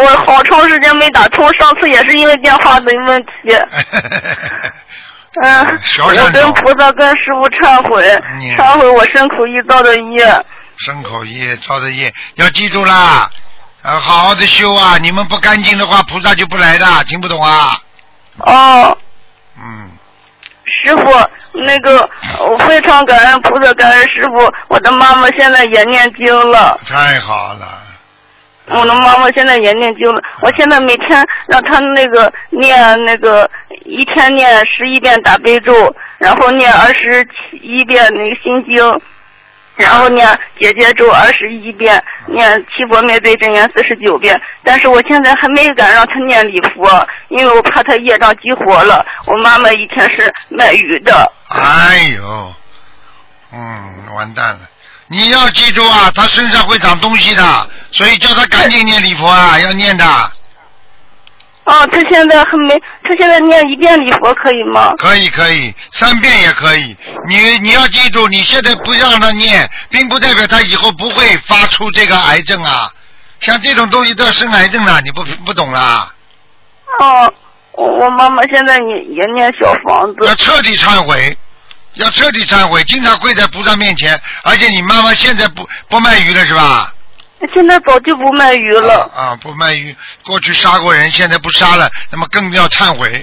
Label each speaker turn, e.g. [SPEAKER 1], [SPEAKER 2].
[SPEAKER 1] 我好长时间没打通，上次也是因为电话的问题。我跟菩萨跟师父忏悔，忏悔我身口意造的业。
[SPEAKER 2] 身口意造的业，要记住啦，好好的修啊！你们不干净的话，菩萨就不来的，听不懂啊？
[SPEAKER 1] 哦。师傅，我非常感恩菩萨，感恩师傅。我的妈妈现在也念经了。
[SPEAKER 2] 太好了。
[SPEAKER 1] 我的妈妈现在也念经了，我现在每天让她念一天念11遍大悲咒，然后念21遍心经，然后念解结咒21遍，念七佛灭罪真言49遍。但是我现在还没敢让她念礼佛，因为我怕她业障激活了。我妈妈以前是卖鱼的。
[SPEAKER 2] 哎呦，完蛋了！你要记住啊，她身上会长东西的，所以叫她赶紧念礼佛啊，要念的。
[SPEAKER 1] 她现在念1遍礼佛可以吗？
[SPEAKER 2] 可以，3遍也可以。你要记住，你现在不让她念，并不代表她以后不会发出这个癌症啊。像这种东西都要生癌症了，你不懂啦？
[SPEAKER 1] 我妈妈现在也念小房子。
[SPEAKER 2] 要彻底忏悔，经常跪在菩萨面前。而且你妈妈现在不卖鱼了是吧？
[SPEAKER 1] 现在早就不卖鱼了。
[SPEAKER 2] 不卖鱼，过去杀过人，现在不杀了，那么更要忏悔。